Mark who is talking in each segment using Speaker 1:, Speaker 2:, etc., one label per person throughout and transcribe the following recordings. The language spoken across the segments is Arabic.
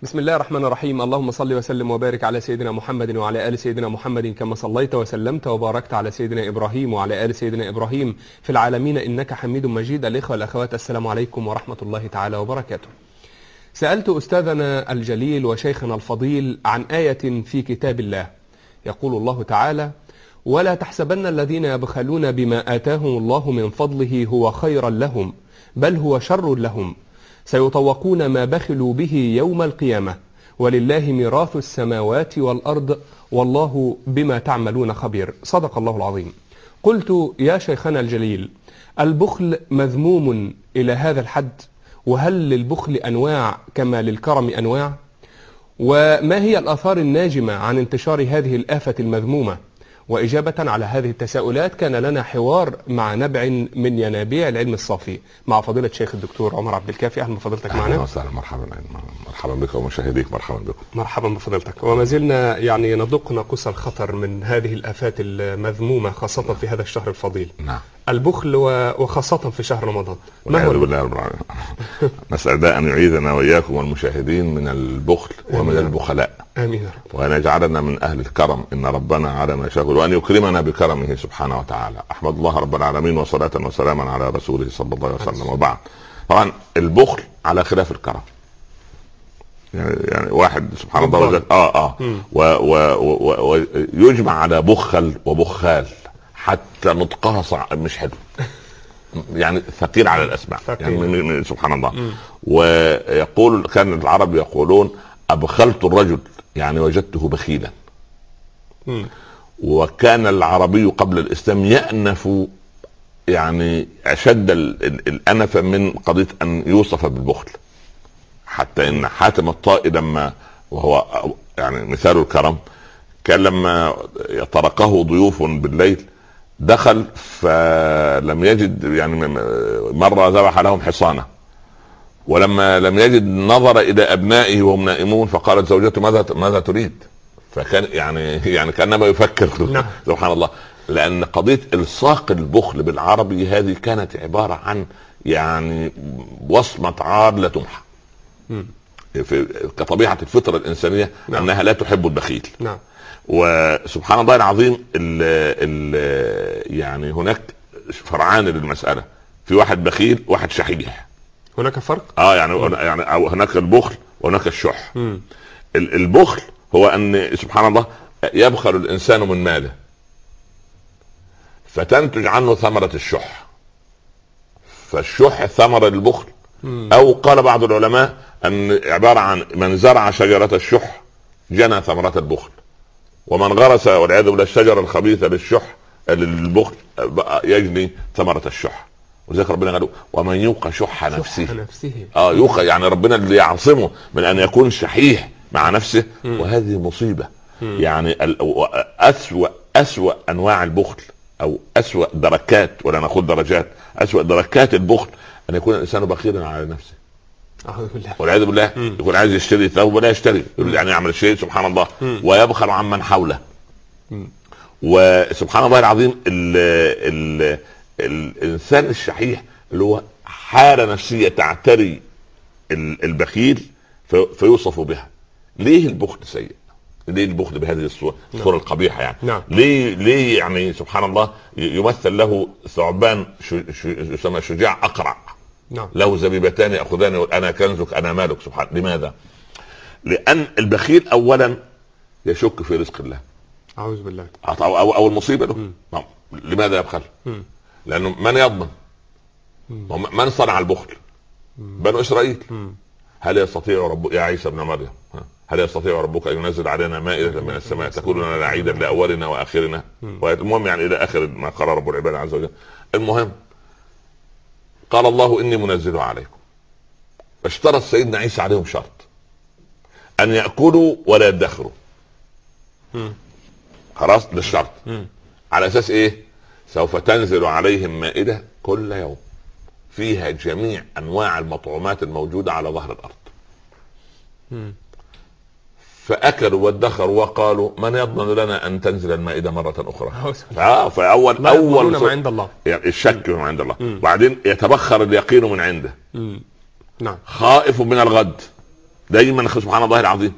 Speaker 1: بسم الله الرحمن الرحيم. اللهم صل وسلم وبارك على سيدنا محمد وعلى آل سيدنا محمد كما صليت وسلمت وباركت على سيدنا إبراهيم وعلى آل سيدنا إبراهيم في العالمين إنك حميد مجيد. الإخوة والأخوات، السلام عليكم ورحمة الله تعالى وبركاته. سألت أستاذنا الجليل وشيخنا الفضيل عن آية في كتاب الله، يقول الله تعالى: ولا تحسبن الذين يبخلون بما آتاهم الله من فضله هو خيرا لهم بل هو شر لهم، سيطوقون ما بخلوا به يوم القيامة ولله ميراث السماوات والأرض والله بما تعملون خبير. صدق الله العظيم. قلت: يا شيخنا الجليل، البخل مذموم إلى هذا الحد؟ وهل للبخل أنواع كما للكرم أنواع؟ وما هي الآثار الناجمة عن انتشار هذه الآفة المذمومة؟ وإجابة على هذه التساؤلات كان لنا حوار مع نبع من ينابيع العلم الصافي مع فضيلة الشيخ الدكتور عمر عبد الكافي. أهلا بفضيلتك معنا.
Speaker 2: أهلا وسهلا، مرحبا بك ومشاهديك، مرحبا بكم.
Speaker 1: مرحبا بفضيلتك. وما زلنا ندق ناقوس الخطر من هذه الآفات المذمومة خاصة في هذا الشهر الفضيل.
Speaker 2: نعم.
Speaker 1: البخل وخاصة في شهر رمضان.
Speaker 2: ما هو بالله رب العالمين. نسأل أن يعيذنا وإياكم والمشاهدين من البخل ومن البخلاء.
Speaker 1: آمين.
Speaker 2: وأن يجعلنا من أهل الكرم، إن ربنا على ما شاء، وأن يكرمنا بكرمه سبحانه وتعالى. أحمد الله رب العالمين وصلاة وسلاما على رسوله صلى الله عليه وسلم. وبعد، طبعا البخل على خلاف الكرم. يعني واحد سبحان الله ويجمع على بخل وبخال حتى نطقها صعب، مش حلو، يعني ثقيل على الأسماع، يعني سبحان الله. ويقول كان العرب يقولون: أبخلت الرجل، يعني وجدته بخيلا. وكان العربي قبل الإسلام يأنف، يعني أشد الأنف من قضية أن يوصف بالبخل، حتى إن حاتم الطائي لما، وهو يعني مثال الكرم، كان لما طرقه ضيوف بالليل دخل فلم يجد، يعني مرة ذبح لهم حصانة، ولما لم يجد نظر إلى أبنائه وهم نائمون فقالت زوجته: ماذا تريد؟ فكان يعني كأنما يفكر. سبحان الله. لأن قضية إلصاق البخل بالعربي هذه كانت عبارة عن يعني وصمة عار لا تمحى، كطبيعة الفطرة الإنسانية. نعم. أنها لا تحب البخيل.
Speaker 1: نعم.
Speaker 2: وسبحان الله العظيم، يعني هناك فرعان للمسألة، في واحد بخيل وواحد شحيح.
Speaker 1: هناك فرق؟
Speaker 2: يعني هناك البخل وهناك الشح. البخل هو أن سبحان الله يبخل الإنسان من ماله فتنتج عنه ثمرة الشح، فالشح ثمرة البخل. أو قال بعض العلماء أن عبارة عن من زرع شجرة الشح جنى ثمرة البخل، ومن غرس والعياذ بالله الشجرة الخبيثة للشح للبخل يجني ثمرة الشح. وذلك ربنا قال: ومن يوق شح نفسه. يوق يعني ربنا اللي يعصمه من أن يكون شحيح مع نفسه. وهذه مصيبة. يعني أسوأ أنواع البخل، أو أسوأ دركات، ولا نقول درجات، أسوأ دركات البخل أن يكون الإنسان بخيلا على نفسه والعياذ بالله. يكون عايز يشتري ثوب ولا يشتري، يعني يعمل شيء سبحان الله ويبخل عمن حوله. وسبحان الله العظيم الإنسان الشحيح اللي هو حالة نفسية تعتري البخيل فيوصف بها. ليه البخل سيء؟ ليه البخل بهذه الصورة القبيحة يعني؟
Speaker 1: نعم.
Speaker 2: ليه يعني سبحان الله يمثل له ثعبان يسمى شجاع أقرع.
Speaker 1: نعم.
Speaker 2: له زبيبتان يأخذان أنا كنزك أنا مالك. سبحان. لماذا؟ لأن البخيل أولا يشك في رزق الله،
Speaker 1: أعوذ بالله،
Speaker 2: أو المصيبة له. لماذا يبخل؟ لأنه من يضمن؟ من صنع البخل؟ بنو إسرائيل. هل يستطيع ربك يا عيسى ابن مريم، هل يستطيع ربك أن ينزل علينا مائدة من السماء تكون لنا عيدا لأولنا وآخرنا؟ المهم يعني إلى آخر ما قال رب العباد عز وجل. المهم قال الله: إني منزله عليكم. اشترط سيدنا عيسى عليهم شرط: أن يأكلوا ولا يدخروا. خلاص، ده الشرط. على أساس إيه؟ سوف تنزل عليهم مائدة كل يوم فيها جميع أنواع المطعومات الموجودة على ظهر الأرض. فأكلوا وادخروا وقالوا: من يضمن لنا أن تنزل المائدة مرة أخرى؟ فأول
Speaker 1: ما عند الله،
Speaker 2: يعني الشك من عند الله. بعدين يتبخر اليقين من عنده.
Speaker 1: نعم.
Speaker 2: خائف من الغد، دايما سبحان الله العظيم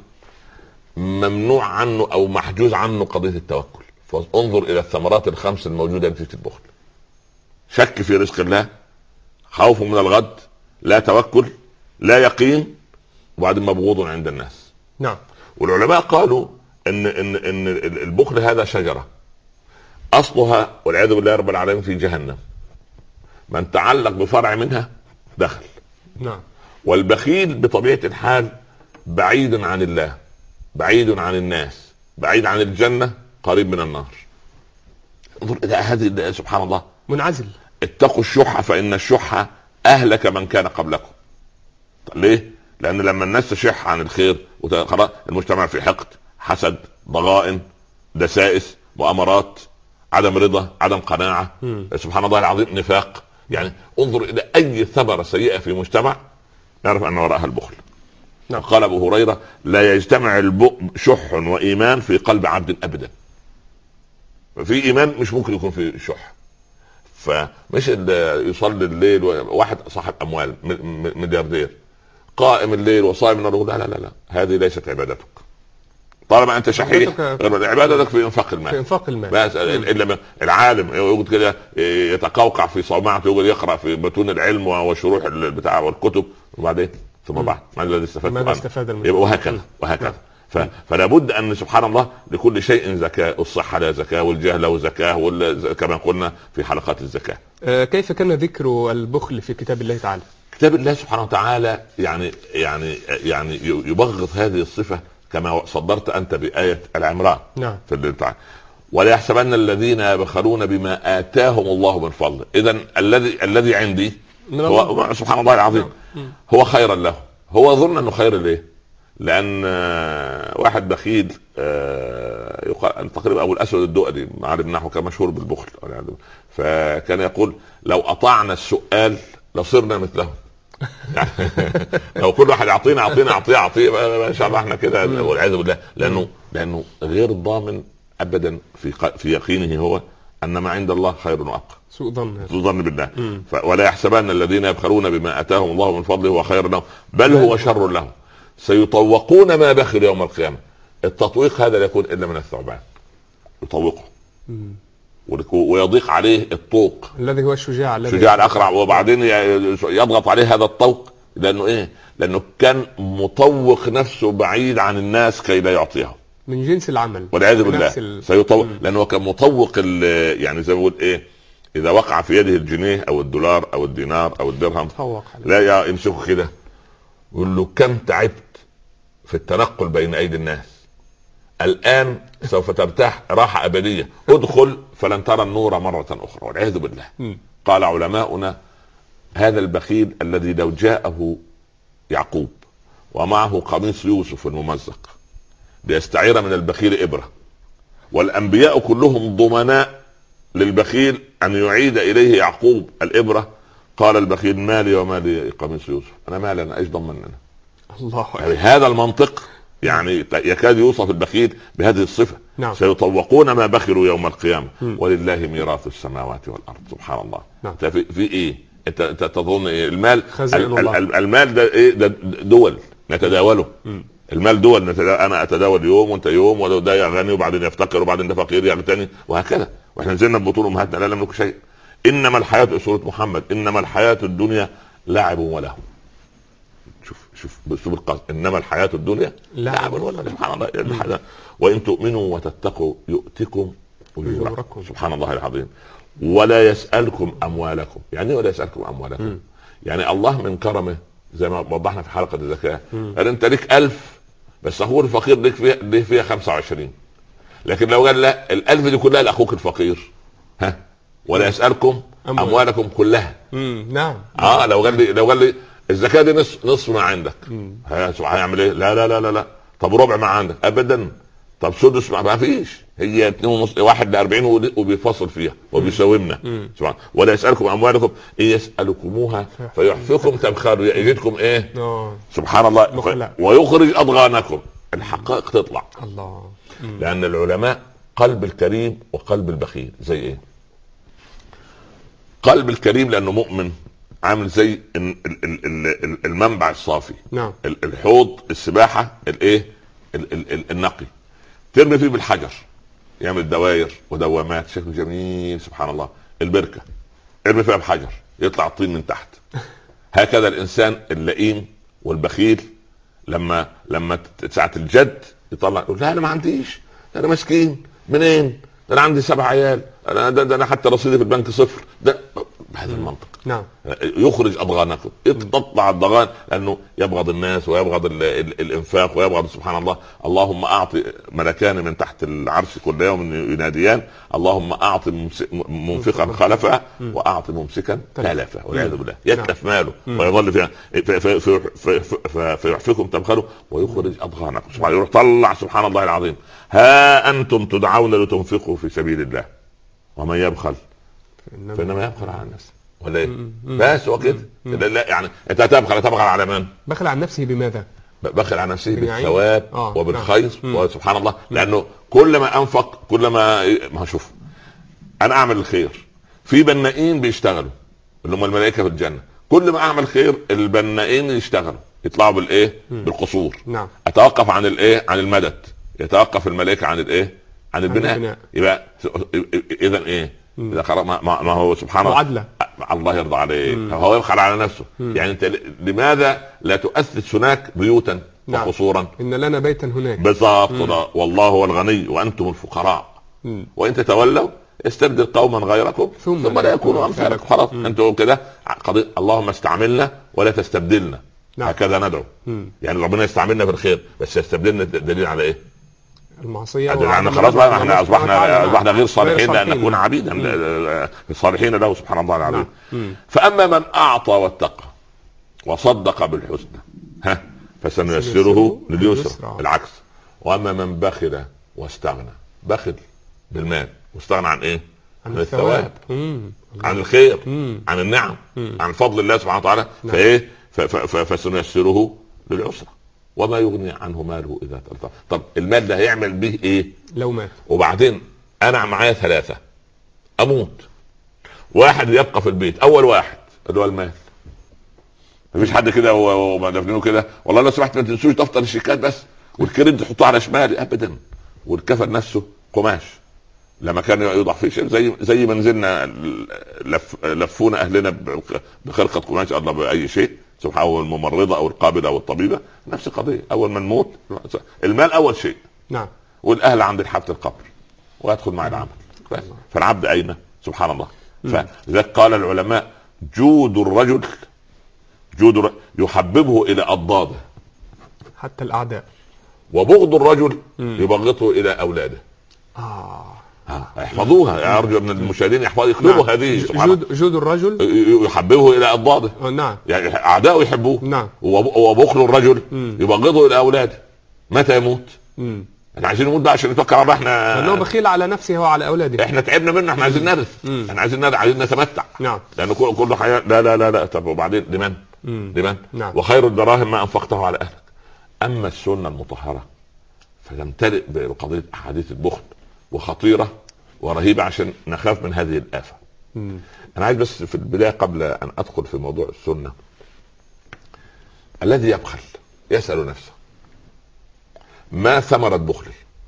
Speaker 2: ممنوع عنه او محجوز عنه قضيه التوكل. فانظر الى الثمرات الخمس الموجوده في البخل: شك في رزق الله، خوف من الغد، لا توكل، لا يقين، وبعدين مبغوض عند الناس.
Speaker 1: نعم.
Speaker 2: والعلماء قالوا ان البخل هذا شجره اصلها والعياذ بالله رب العالمين في جهنم، من تعلق بفرع منها دخل.
Speaker 1: نعم. والبخيل
Speaker 2: بطبيعه الحال بعيد عن الله، بعيد عن الناس، بعيد عن الجنه، قريب من النار. انظر الى هذه سبحان الله،
Speaker 1: منعزل.
Speaker 2: اتقوا الشح فان الشح اهلك من كان قبلكم. ليه؟ لان لما الناس تشح عن الخير خلاص المجتمع في حقد، حسد، ضغائن، دسائس، مؤامرات، عدم رضا، عدم قناعه، سبحان الله العظيم، نفاق. يعني انظر الى اي ثمره سيئه في مجتمع نعرف ان وراءها البخل.
Speaker 1: نعم.
Speaker 2: قال ابو هريره: لا يجتمع شح وايمان في قلب عبد ابدا. في ايمان مش ممكن يكون في شح. فمش اللي يصلي الليل واحد صاحب اموال ملياردير قائم الليل وصائم النهار، لا لا لا لا، هذه ليست عبادتك. طالما انت شحيح عبادتك في انفاق المال،
Speaker 1: في انفاق المال
Speaker 2: بس. الا العالم يقعد كده يتقوقع في صومعته، يقعد يقرا في متون العلم وشروح البتاع والكتب، وبعدين ثم بعد ما الذي استفاد منه؟ وهكذا وهكذا. فلا بد ان سبحان الله لكل شيء زكاه، الصحه لا زكاه، والجهل له زكاه، كما قلنا في حلقات الزكاه.
Speaker 1: كيف كان ذكر البخل في كتاب الله تعالى؟
Speaker 2: كتاب الله سبحانه وتعالى يعني يبغض هذه الصفه كما صدرت انت بآية العمران.
Speaker 1: نعم.
Speaker 2: في البتاع: ولا يحسبن الذين يبخلون بما آتاهم الله من فضله. اذا الذي عندي هو سبحان الله العظيم هو خيرا له. هو ظن انه خير ليه؟ لان واحد بخيل يقال تقريبا ابو الاسود الدؤلي، عالم نحو كان مشهور بالبخل، فكان يقول: لو اطعنا السؤال لصرنا مثله. لو كل واحد يعطينا عطيه ما شاء الله احنا كده والعياذ بالله. لانه غير ضامن ابدا في يقينه هو ان ما عند الله خير وابقى.
Speaker 1: سوء ظن
Speaker 2: بالله. ولا يحسبن الذين يبخلون بما اتاهم الله من فضله هو خير لهم بل هو شر لهم سيطوقون ما بخل يوم القيامه. التطويق هذا لا يكون الا من الثعبان، يطوقه ويضيق عليه الطوق
Speaker 1: الذي هو الشجاع
Speaker 2: الاقرع، وبعدين يضغط عليه هذا الطوق. لانه ايه؟ لانه كان مطوق نفسه بعيد عن الناس كي لا يعطيهم،
Speaker 1: من جنس العمل
Speaker 2: والعياذ بالله. سيطوق لانه كان مطوق يعني زي ما بقول ايه، اذا وقع في يده الجنيه او الدولار او الدينار او الدرهم لا يمسكه كده يقول له: كم تعبت في التنقل بين ايدي الناس، الآن سوف ترتاح راحة أبدية، ادخل فلن ترى النور مرة أخرى، والعياذ بالله. قال علماؤنا: هذا البخيل الذي لو جاءه يعقوب ومعه قميص يوسف الممزق ليستعير من البخيل إبرة، والأنبياء كلهم ضمناء للبخيل أن يعيد إليه يعقوب الإبرة، قال البخيل: مالي ومالي قميص يوسف، أنا مالي، أنا إيش ضمننا؟
Speaker 1: الله.
Speaker 2: يعني هذا المنطق يعني يكاد يوصف البخيل بهذه الصفة.
Speaker 1: نعم.
Speaker 2: سيطوقون ما بخلوا يوم القيامة ولله ميراث السماوات والأرض. سبحان الله.
Speaker 1: نعم.
Speaker 2: في ايه؟ انت تظن إيه؟ المال
Speaker 1: المال
Speaker 2: ده ايه؟ ده دول نتداوله. المال دول انا اتداول يوم وانت يوم، وده غني وبعدين يفتقر وبعدين ده فقير يغتني وهكذا، واحنا نزلنا ببطول امهاتنا لا نملك شيء. انما الحياة، سورة محمد: انما الحياة الدنيا لعب ولهو. شوف باسلوب القصد: انما الحياه الدنيا لعب ولا. سبحان الله. وان تؤمنوا وتتقوا يؤتكم اجوركم. سبحان الله العظيم. ولا يسالكم اموالكم. يعني ولا يسالكم اموالكم؟ يعني الله من كرمه زي ما وضحنا في حلقه الزكاه، قال: انت ليك 1000 بس اخوك الفقير ليك فيها 25. لكن لو قال لا، ال1000 دي كلها لاخوك الفقير، ولا يسالكم اموالكم كلها.
Speaker 1: نعم.
Speaker 2: لو قال لي الزكاة دي نصف ما عندك، هيعمل ايه؟ لا لا لا لا لا. طب ربع ما عندك؟ ابدا. طب سدس ما فيش، هي 2.5 1 ل40 وبيفصل فيها وبيساومنا. سبحان. ولا يسألكم اموالكم ان يسألكموها فيحفكم تبخلوا، يجدكم ايه؟ سبحان الله. ويخرج اضغانكم. الحقائق تطلع.
Speaker 1: الله.
Speaker 2: لان العلماء قلب الكريم وقلب البخيل زي ايه؟ قلب الكريم لانه مؤمن عامل زي المنبع الصافي.
Speaker 1: نعم.
Speaker 2: الحوض السباحه الايه النقي، ترمي فيه بالحجر يعمل دوائر ودوامات شكل جميل سبحان الله. البركه ارمي فيها بحجر يطلع الطين من تحت. هكذا الانسان اللئيم والبخيل لما ساعه الجد يطلع يقول لا انا ما عنديش، انا مسكين، منين ده انا عندي 7 عيال، ده انا حتى رصيدي في البنك 0. ده بهذا المنطق.
Speaker 1: نعم.
Speaker 2: يخرج اضغانكم، يتقطع الضغان لانه يبغض الناس ويبغض الانفاق ويبغض سبحان الله. اللهم اعطي ملكان من تحت العرش كل يوم يناديان اللهم اعطي منفقا خلفا واعطي ممسكا تلفا والعياذ بالله. يتلف ماله ويظل فيها فيحفكم تبخلوا ويخرج اضغانكم. سبحان الله يطلع سبحان الله العظيم. ها انتم تدعون لتنفقوا في سبيل الله ومن يبخل فانما يبخل على الناس ولا ايه؟ بس هو كده. لا يعني انت تبخل على من؟
Speaker 1: بخل عن نفسه بماذا؟
Speaker 2: بخل عن نفسه بالثواب وبالخير وسبحان الله. لانه كل ما انفق كل ما شوف انا اعمل الخير. في بنائين بيشتغلوا اللي هم الملائكه في الجنه، كل ما اعمل خير البنائين يشتغلوا يطلعوا بالايه؟ بالقصور.
Speaker 1: نعم.
Speaker 2: اتوقف عن الايه؟ عن المدد. يتوقف الملائكه عن الايه؟ عن البناء. يبقى اذا ايه؟ ما هو سبحان الله
Speaker 1: معادلة.
Speaker 2: الله يرضى عليه. فهو يبخل على نفسه. يعني انت لماذا لا تؤسس هناك بيوتا وقصورا؟
Speaker 1: ان لنا بيتا هناك
Speaker 2: بالضبط. والله هو الغني وانتم الفقراء وان تتولوا استبدل قوما غيركم ثم لا يكونوا امثالكم. خلاص انتوا كده قضيه اللهم استعملنا ولا تستبدلنا. نعم. هكذا ندعو. يعني ربنا يستعملنا في الخير بس يستبدلنا دليل على ايه؟
Speaker 1: المعصيه.
Speaker 2: يعني خلاص بقى احنا اصبحنا غير صالحين لان نكون عبيدا الصالحين له سبحان الله العظيم. فاما من اعطى واتقى وصدق بالحسنى فسنيسره لليسرى العكس. واما من بخل واستغنى، بخل بالمال واستغنى عن ايه؟ عن الثواب، عن الخير، عن النعم، عن فضل الله سبحانه وتعالى. فايه؟ فسنيسره للعسرى وما يغني عنه ماله اذا تلطف. طب المال ده هيعمل به ايه
Speaker 1: لو مات؟ وبعدين
Speaker 2: انا معايا 3 اموت، واحد يبقى في البيت، اول واحد اللي هو المال. مفيش حد كده وما دفنينه كده والله لو سمحت ما تنسوش دفتر الشيكات بس والكريم تحطوه على شمالي ابدا. والكفن نفسه قماش لما كان يوضع فيه شيء زي ما نزلنا لفونا اهلنا بخرقه قماش الله باي شيء سبحان الله. الممرضه او القابله او الطبيبه نفس القضيه. اول ما نموت المال اول شيء.
Speaker 1: نعم.
Speaker 2: والاهل عند حافه القبر ويدخل مع العمل. فالعبد اين؟ سبحان الله. فلذلك قال العلماء جود الرجل يحببه الى اضداده
Speaker 1: حتى الاعداء،
Speaker 2: وبغض الرجل يبغضه الى اولاده. احفظوها. ارجو من المشاهدين يكتبوا هذه.
Speaker 1: جود الرجل
Speaker 2: يحببه الى اضداده.
Speaker 1: نعم.
Speaker 2: يعني اعداؤه يحبوه.
Speaker 1: نعم.
Speaker 2: وبخل الرجل يبغضه الى اولاده. متى يموت؟ احنا عايزين نموت بقى عشان نتوكل على الله. احنا
Speaker 1: لانه بخيل على نفسه وعلى اولاده.
Speaker 2: احنا تعبنا منه. احنا عايزين نرث. احنا عايزين نتمتع.
Speaker 1: نعم.
Speaker 2: لان كل حياه لا. طب وبعدين لمن؟
Speaker 1: نعم.
Speaker 2: وخير الدراهم ما انفقته على اهلك. اما السنه المطهره فتمتلئ بقضيه احاديث البخل وخطيره ورهيبه عشان نخاف من هذه الآفة. انا عايز بس في البدايه قبل ان ادخل في موضوع السنه، الذي يبخل يسأل نفسه ما ثمرة بخلي؟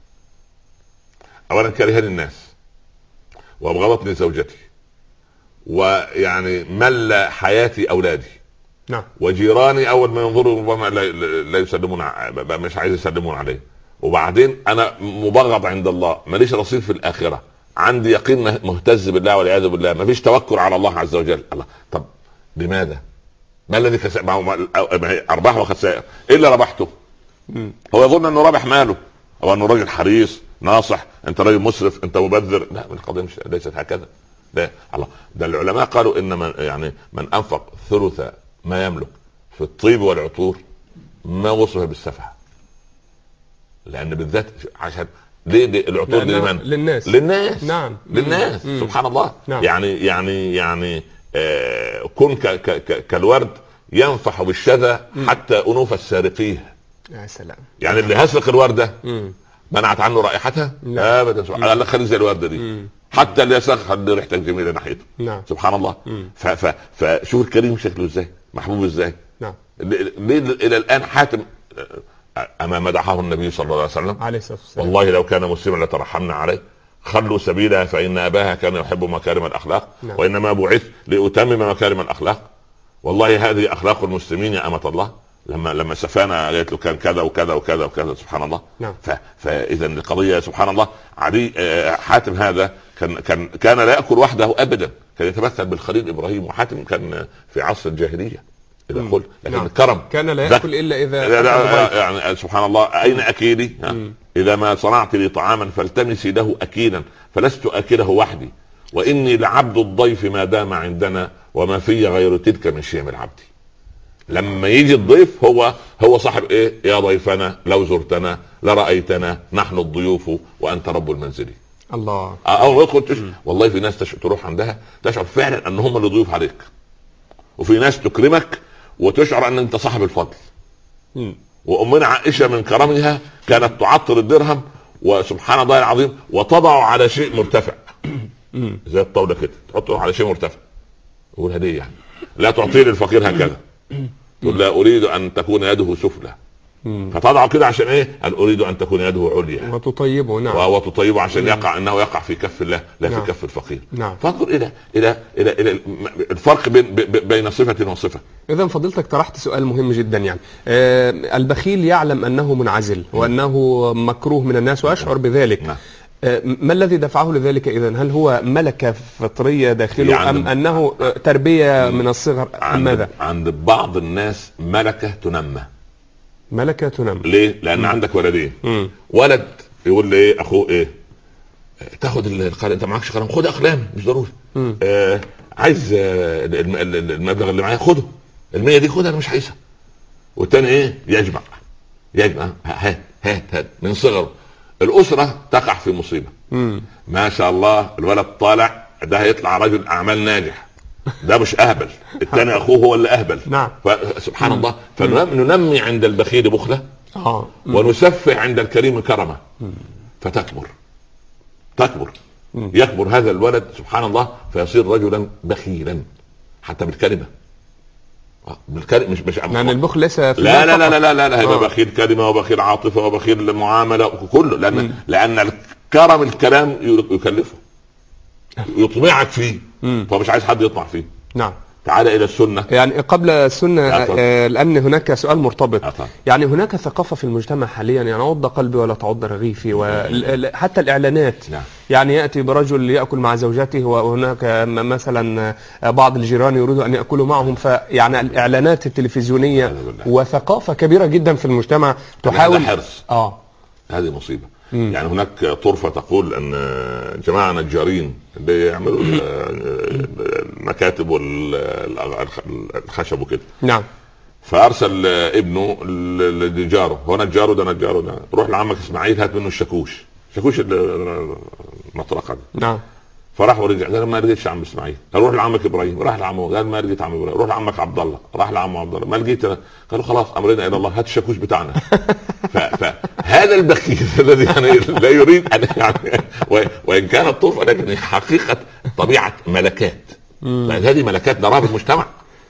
Speaker 2: اولا كرهني الناس وابغضتني زوجتي ويعني مل حياتي اولادي.
Speaker 1: نعم.
Speaker 2: وجيراني اول ما ينظروا ربما لا يسلمون، مش عايز يسلمون عليه. وبعدين انا مبغض عند الله، ماليش رصيد في الاخره، عندي يقين مهتز بالله والعياذ بالله، ما فيش توكل على الله عز وجل. الله طب لماذا؟ ما الذي ارباح وخسائر؟ ايه اللي ربحته؟ هو يظن انه رابح ماله او انه راجل حريص ناصح، انت راجل مسرف، انت مبذر. لا، من القضيه ليست هكذا. لا الله، ده العلماء قالوا ان من انفق ثلث ما يملك في الطيب والعطور ما وصف بالسفه. لان بالذات عشان ليه العطور دي لمن؟ للناس.
Speaker 1: نعم.
Speaker 2: للناس. سبحان الله.
Speaker 1: نعم.
Speaker 2: يعني كن كالورد ينفح بالشذا حتى انوف السارقيه.
Speaker 1: يا سلام.
Speaker 2: يعني اللي هسرق الورده منعت عنه رائحتها ابدا. سبحان الله، خلي زي الورده دي حتى اللي يسخر ريحتك جميله ناحيته.
Speaker 1: نعم.
Speaker 2: سبحان الله. فشوف الكريم شكله ازاي، محبوب ازاي.
Speaker 1: نعم.
Speaker 2: ليه الى الان حاتم اما مدحه النبي صلى الله عليه وسلم
Speaker 1: عليه الصلاه والسلام،
Speaker 2: والله لو كان مسلما لترحمنا عليه، خلوا سبيلها فان اباها كان يحب مكارم الاخلاق.
Speaker 1: نعم.
Speaker 2: وانما بعث لاتمم مكارم الاخلاق. والله هذه اخلاق المسلمين يا امه الله. لما سفانا قالت له كان كذا وكذا وكذا وكذا. سبحان الله.
Speaker 1: نعم.
Speaker 2: فاذا القضيه سبحان الله. عدي حاتم هذا كان لا ياكل وحده ابدا، كان يتمثل بالخليل ابراهيم. وحاتم كان في عصر الجاهليه اذا قلت، لكن
Speaker 1: نعم.
Speaker 2: الكرم
Speaker 1: كان لا ياكل الا اذا
Speaker 2: لا يعني سبحان الله. اين اكيلي؟ اذا ما صنعت لي طعاما فالتمسي له اكيلا فلست اكله وحدي، واني لعبد الضيف ما دام عندنا وما في غير تلك من شيم العبد. لما يجي الضيف هو صاحب ايه؟ يا ضيفنا لو زرتنا لرايتنا نحن الضيوف وانت رب المنزل.
Speaker 1: الله.
Speaker 2: اول ما يدخل والله في ناس تروح عندها تشعر فعلا ان هم اللي ضيوف عليك، وفي ناس تكرمك وتشعر ان انت صاحب الفضل. وامنا عائشه من كرمها كانت تعطر الدرهم وسبحان الله العظيم وتضع على شيء مرتفع زي الطاوله كده، تحطه على شيء مرتفع. يقول هديه يعني، لا تعطيه للفقير هكذا، تقول لا اريد ان تكون يده سفلى، فتضعه كده عشان ايه؟ ان اريد ان تكون يده عليا
Speaker 1: وتطيبه. نعم.
Speaker 2: وتطيبه عشان يقع انه يقع في كف الله لا في كف الفقير.
Speaker 1: نعم.
Speaker 2: فانظر الى الفرق بين صفه وصفه.
Speaker 1: اذا فضيلتك طرحت سؤال مهم جدا، يعني البخيل يعلم انه منعزل وانه مكروه من الناس ويشعر بذلك.
Speaker 2: نعم.
Speaker 1: ما الذي دفعه لذلك اذا؟ هل هو ملكه فطريه داخله يعني ام انه تربيه من الصغر ام ماذا؟
Speaker 2: عند بعض الناس ملكه تنمى.
Speaker 1: ملكه تنمى
Speaker 2: ليه؟ لان عندك ولدين. ولد يقول لي ايه اخوه ايه؟ تاخد القلم، انت معكش قلم خد اقلام مش ضروري. عايز المبلغ اللي معايا خده، ال100 دي خدها انا مش عايزها. والتاني ايه؟ يجمع هات من صغره. الاسره تقع في مصيبه. ما شاء الله الولد طالع، ده هيطلع رجل اعمال ناجح، ده مش اهبل، الثاني اخوه هو اللي اهبل.
Speaker 1: نعم.
Speaker 2: فسبحان الله. فننمي عند البخيل بخله ونسفه عند الكريم كرمه فتكبر. يكبر هذا الولد سبحان الله فيصير رجلا بخيلا حتى بالكلمه. مش
Speaker 1: يعني البخل ليس في
Speaker 2: لا لا لا لا لا لا هيبقى بخيل كلمه وبخيل عاطفه وبخيل معامله كله، لان الكرم الكلام يكلفه يطمعك فيه، فمش عايز حد يطمع فيه.
Speaker 1: نعم.
Speaker 2: تعال الى السنه.
Speaker 1: يعني قبل السنه لان هناك سؤال مرتبط. يعني هناك ثقافه في المجتمع حاليا، يعني عض قلبي ولا تعض رغيفي، وحتى الاعلانات.
Speaker 2: نعم.
Speaker 1: يعني ياتي برجل ياكل مع زوجته وهناك مثلا بعض الجيران يريدوا ان ياكلوا معهم، فيعني الاعلانات التلفزيونيه وثقافه كبيره جدا في المجتمع تحاول.
Speaker 2: هذا حرص. هذه مصيبه. يعني هناك طرفه تقول ان جماعه نجارين اللي يعملوا المكاتب والخشب وكده.
Speaker 1: نعم.
Speaker 2: فارسل ابنه لجاره، هو نجاره ده روح لعمك اسماعيل هات منه الشاكوش المطرقه دي.
Speaker 1: نعم.
Speaker 2: فراح ورجع، قال ما لقيتش عم اسماعيل. روح لعمك ابراهيم، راح لعمه، قال ما لقيت عم ابراهيم. روح لعمك عبد الله، راح لعمه عبد الله، ما لقيت. قالوا خلاص امرنا الى الله هات الشاكوش بتاعنا. فهذا البخيل الذي يعني لا يريد ان يعني وان كانت طرفه لكن حقيقه طبيعه ملكات. هذه ملكات نراها في المجتمع،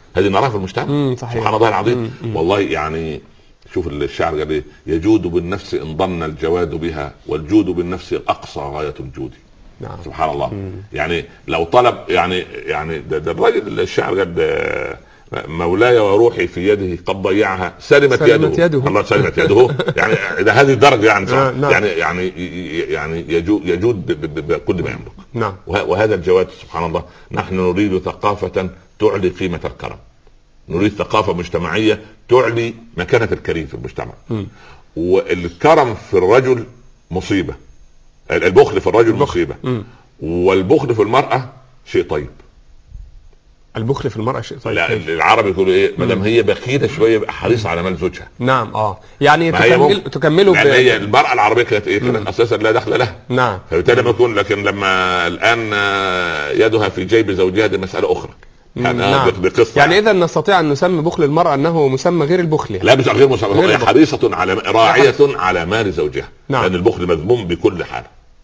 Speaker 2: سبحان الله العظيم. والله يعني شوف الشعر قال ايه؟ يجود بالنفس ان ضن الجواد بها، والجود بالنفس الاقصى غايه الجود.
Speaker 1: نعم.
Speaker 2: سبحان الله. يعني لو طلب يعني ده الراجل الشاعر قال مولاي وروحي في يده قد ضيعها سلمت يده. الله سلمت يده. يعني اذا هذه الدرجه يعني
Speaker 1: نعم.
Speaker 2: يعني يجود بكل ما يملك.
Speaker 1: نعم.
Speaker 2: وهذا الجواد سبحان الله. نحن نريد ثقافه تعلي قيمه الكرم، نريد ثقافه مجتمعيه تعلي مكانه الكريم في المجتمع. والكرم في الرجل مصيبه، البخل في الرجل مصيبه، والبخل في المراه شيء طيب.
Speaker 1: البخل في المرأة شيء طيب.
Speaker 2: لا العرب يقولوا ايه؟ ما دام هي بخيله شويه يبقى حريصه على مال زوجها.
Speaker 1: نعم. يعني تكملوا
Speaker 2: لان هي المرأة العربيه كانت ايه؟ كانت اساسا لا دخل لها.
Speaker 1: نعم.
Speaker 2: فبالتالي ما يكون، لكن لما الان يدها في جيب زوجها دي مساله اخرى.
Speaker 1: نعم.
Speaker 2: بقصة
Speaker 1: يعني إذا نستطيع أن نسمي بخل المرأة أنه مسمى غير البخل.
Speaker 2: لا مش غير مسمى، هي حريصة على راعية على مال زوجها. نعم. لأن البخل مذموم بكل حال.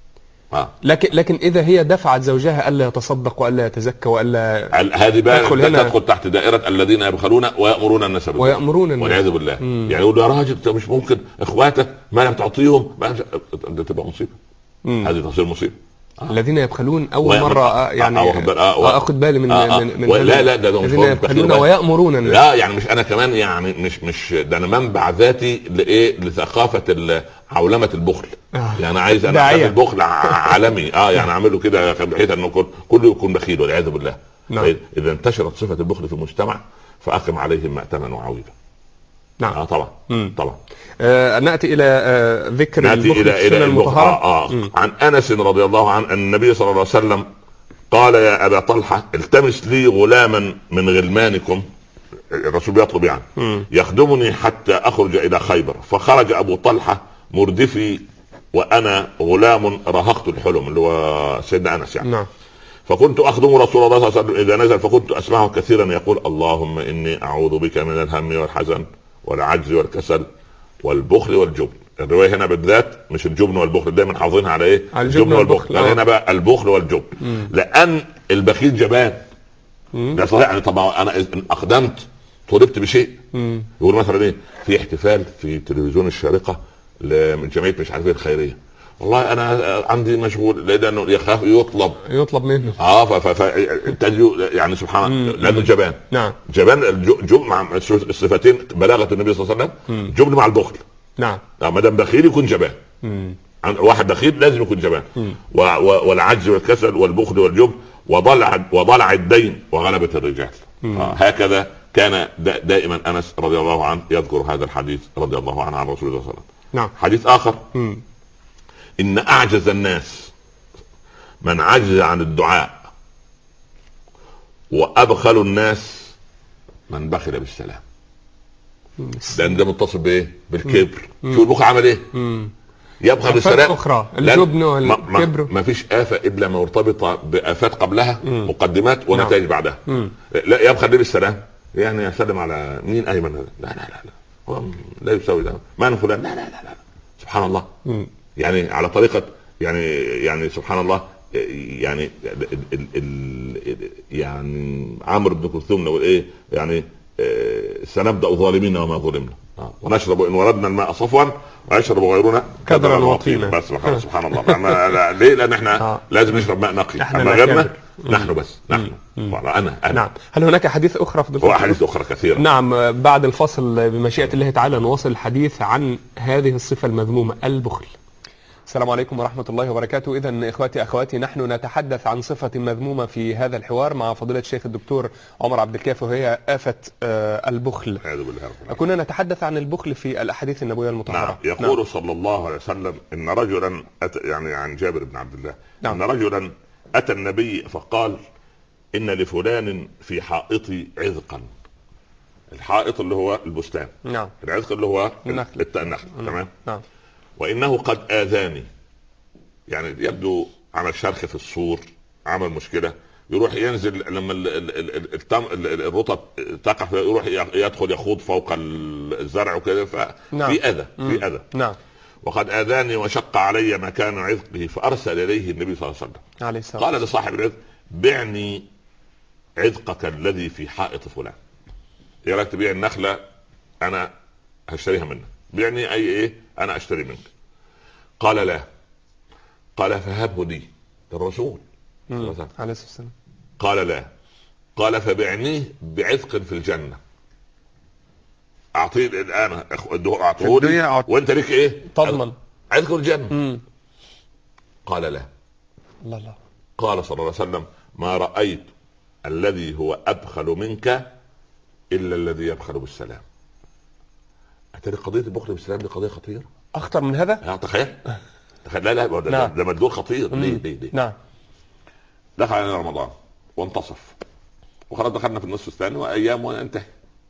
Speaker 1: لكن إذا هي دفعت زوجها ألا يتصدق وألا يتزكى وألا،
Speaker 2: هذه بقى تدخل تحت دائرة الذين يبخلون ويأمرون الناس بالبخل والعياذ بالله. يعني يقول يا راجل انت مش ممكن اخواتك ما لم تعطيهم، ده تبقى مصيبة. هذه تصير مصيبة.
Speaker 1: الذين يبخلون اول مره يعني اخذ بالي من
Speaker 2: لا ده
Speaker 1: الذين يبخلون ويأمرون الناس.
Speaker 2: لا يعني مش انا كمان يعني مش ده انا منبع ذاتي لايه، لثقافه عولمه البخل. يعني عايز انا اعمل البخل عالمي يعني اعمله كده بحيث انه كله يكون بخيل والعياذ بالله. اذا انتشرت صفه البخل في المجتمع فاقم عليهم مأتما وعويلا.
Speaker 1: نعم.
Speaker 2: طبعا. طبعا.
Speaker 1: نأتي إلى ذكر البخل في السنة المطهرة.
Speaker 2: عن أنس رضي الله عنه أن النبي صلى الله عليه وسلم قال يا أبا طلحة التمس لي غلاما من غلمانكم، الرسول بيطلب يعني يخدمني حتى أخرج إلى خيبر. فخرج أبو طلحة مردفي وأنا غلام رهقت الحلم، اللي هو سيدنا أنس يعني.
Speaker 1: نعم.
Speaker 2: فكنت أخدم رسول الله صلى الله عليه وسلم إذا نزل، فكنت أسمعه كثيرا يقول اللهم إني أعوذ بك من الهم والحزن والعجز والكسل والبخل والجبن. الروايه هنا بالذات مش الجبن والبخل، دايما حافظينها على ايه؟ الجبن والبخل. هنا بقى البخل والجبن. لان البخيل جبان. ده صحيح يعني. طبعا انا اقدمت طلبت بشيء، يقول مثلا ايه في احتفال في تلفزيون الشارقه من جمعيه مش عارف ايه الخيريه، والله انا عندي مشغول لانه يخاف يطلب منه. يعني سبحان الله لانه جبان.
Speaker 1: نعم.
Speaker 2: جبان الجبن مع الصفتين بلاغه النبي صلى الله عليه وسلم. جبن مع البخل.
Speaker 1: نعم.
Speaker 2: ما دام بخيل يكون جبان. واحد بخيل لازم يكون جبان. والعجز والكسل والبخل والجبن وضلع الدين وغلبة الرجال. هكذا كان دائما انس رضي الله عنه يذكر هذا الحديث رضي الله عنه عن رسول الله صلى الله عليه وسلم.
Speaker 1: نعم.
Speaker 2: حديث اخر ان اعجز الناس من عجز عن الدعاء وابخل الناس من بخل بالسلام. لان ده متصل بايه؟ بالكبر. شو البخل عمل ايه؟ يبخل بالسلام.
Speaker 1: اخرى الجبن والكبر.
Speaker 2: ما فيش آفة الا ما مرتبطه بآفات قبلها، مقدمات ونتائج بعدها. لا يبخل بالسلام يعني يسلم على مين؟ ايمن. لا هو لا يساوي ده. من فلان؟ لا سبحان الله. يعني على طريقه يعني سبحان الله يعني يعني عمرو بن كلثوم لو ايه يعني سنبدأ ظالمين وما ظلمنا ونشرب ان وردنا الماء صفوا ويشرب غيرنا كدرا وطينا. بس سبحان الله. ليه؟ لان احنا لازم نشرب ماء نقي. اما غيرنا نحن بس نحن انا.
Speaker 1: نعم. هل هناك حديث اخرى في
Speaker 2: هو حديث اخرى كثيره.
Speaker 1: نعم. بعد الفصل بمشيئة الله تعالى نواصل الحديث عن هذه الصفة المذمومة البخل. السلام عليكم ورحمة الله وبركاته. إذن إخواتي أخواتي نحن نتحدث عن صفة مذمومة في هذا الحوار مع فضيلة الشيخ الدكتور عمر عبد الكافي، وهي آفة البخل. كنا نتحدث عن البخل في الأحاديث النبوية المطهرة.
Speaker 2: نعم. يقول صلى الله عليه وسلم إن رجلا يعني عن جابر بن عبد الله. نعم. إن رجلا أتى النبي فقال إن لفلان في حائطي عذقا. الحائط اللي هو البستان.
Speaker 1: نعم.
Speaker 2: العذق اللي هو
Speaker 1: النخل.
Speaker 2: تمام.
Speaker 1: نعم.
Speaker 2: وإنه قد آذاني، يعني يبدو عمل شرخ في السور، عمل مشكلة، يروح ينزل لما الرطب تقع يروح يدخل يخوض فوق الزرع وكذا، ففي أذى. في أذى.
Speaker 1: نعم.
Speaker 2: وقد آذاني وشق علي مكان عذقه، فأرسل إليه النبي صلى الله عليه وسلم قال لصاحب العذق بعني عذقك الذي في حائط فلان. يا ريت تبيع النخلة أنا هشتريها منك، بعني أي إيه أنا أشتري منك. قال لا. قال فهبه لي الرسول عليه الصلاة والسلام. قال لا. قال فبعنيه بعذق في الجنة. أعطيه الآن أعطيه لي وأنت لك إيه
Speaker 1: تضمن
Speaker 2: عذق الجنة. قال لا.
Speaker 1: الله.
Speaker 2: قال صلى الله عليه وسلم ما رأيت الذي هو أبخل منك إلا الذي يبخل بالسلام. أترى قضية البخل بالسلام دي قضية خطيرة
Speaker 1: أخطر من هذا.
Speaker 2: تخيل. لا ده مدلول خطير. ليه؟
Speaker 1: نعم.
Speaker 2: دخل علينا رمضان وانتصف وخلاص دخلنا في النصف الثاني وأيام وانتهي،